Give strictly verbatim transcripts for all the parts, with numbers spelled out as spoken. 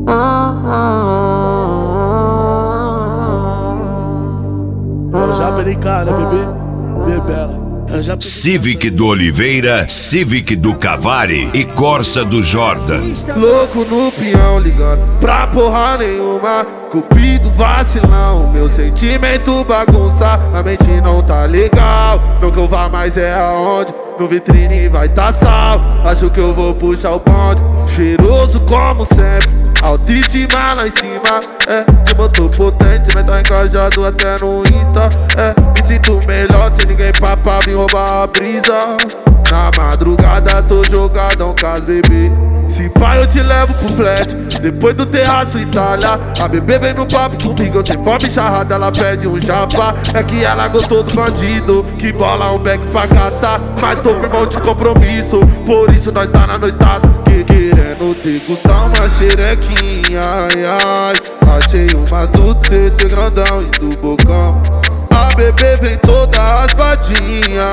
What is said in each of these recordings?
Já americana, bebê, bebela. Civic do Oliveira, Civic do Cavari e Corsa do Jordan. Louco no peão, ligando pra porra nenhuma. Cupido vacilão, meu sentimento bagunça. A mente não tá legal, não que eu vá mais é aonde. No vitrine vai tá sal, acho que eu vou puxar o bonde. Cheiroso como sempre, autoestima lá em cima. É, de motor potente, nós tá engajado até no Insta. É, me sinto melhor sem ninguém papar vir roubar a brisa. Na madrugada tô jogadão com as bebê. Se pai eu te levo pro flat, depois do terraço Itália. A bebê vem no papo comigo, eu sem fome charrada, ela pede um japa. É que ela gostou do bandido, que bola um back pra catar. Mas tô firmão de compromisso, por isso nós tá na noitada. Que querendo degustar uma xerequinha, ai ai. Achei uma do T T grandão e do bocão. A bebê vem toda raspadinha.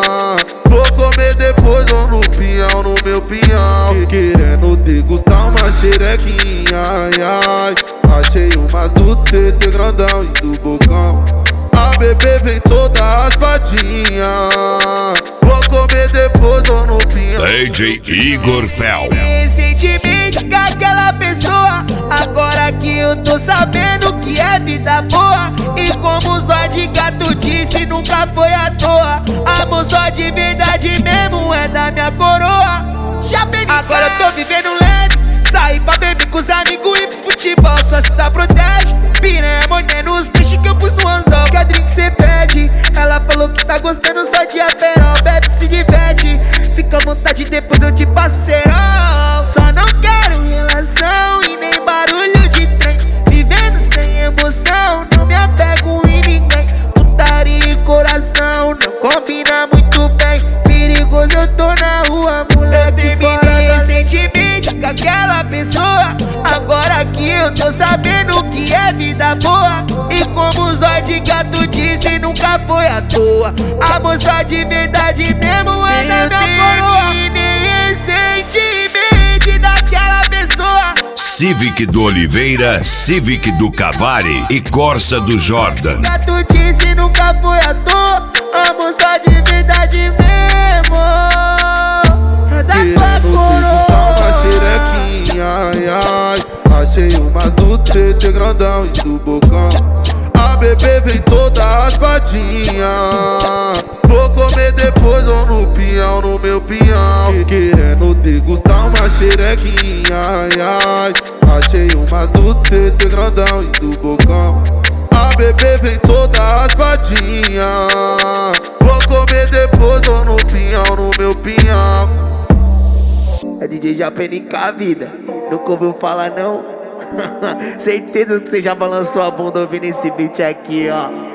Vou comer depois ou no pinhão, no meu pinhão. Querendo degustar uma xerequinha, ai ai. Achei uma do T T grandão e do bocão. A bebê vem toda raspadinha. Vou comer depois ou no pinhão. D J Igor Fel. Recentemente com aquela pessoa, agora que eu tô sabendo que é vida boa. E como o Zóio de Gato disse, nunca foi à toa. Amor só de verdade mesmo é da minha coroa. Já agora eu tô vivendo leve, sair pra beber com os amigos e pro futebol, só se dá protege. Piranha mordendo os bichos que eu pus no anzol, que a drink cê pede. Ela falou que tá gostando só de aperol, bebe se diverte. Fica à vontade, depois eu te passo cerol. Só não quero relação e nem barulho de trem. Vivendo sem emoção, não me apego em ninguém. Putaria e coração não combina muito bem. Perigoso eu tô na rua, moleque. Eu terminei recentemente com aquela pessoa, agora que eu tô sabendo que é vida boa. E como o Zóio de Gato disse, nunca foi à toa. Amor só de verdade mesmo é da minha coroa. Recentemente daquela pessoa. Civic do Oliveira, Civic do Cavari e Corsa do Jordan. Gato disse, nunca foi à toa. Amor só de verdade mesmo é da tua coroa. Uma xerequinha, ai ai. Achei uma do T T grandão e do bocão. A bebê vem toda raspadinha. Vou comer depois ou no pinhão, no meu pinhão. Querendo degustar uma xerequinha, ai ai. Achei uma do T T grandão e do bocão. A bebê vem toda raspadinha. Vou comer depois ou no pinhão, no meu pinhão. É D J Japenica, vida. Nunca ouviu falar não? Certeza que você já balançou a bunda ouvindo esse beat aqui, ó.